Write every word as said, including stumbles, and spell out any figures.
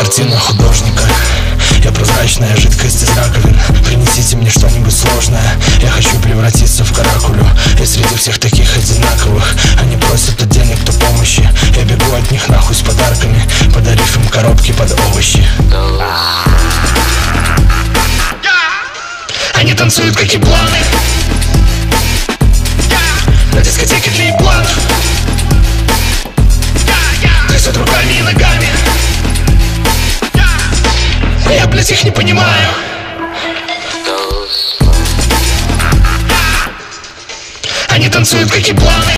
картина художника. Я прозрачная жидкость из раковин. Принесите мне что-нибудь сложное. Я хочу превратиться в каракулю. И среди всех таких одинаковых они просят то денег, то помощи. Я бегу от них нахуй с подарками, подарив им коробки под овощи. Они танцуют как ебланы на дискотеке для ебланов. Трясут руками и ногами. Я, блядь, их не понимаю. Они танцуют как ебланы.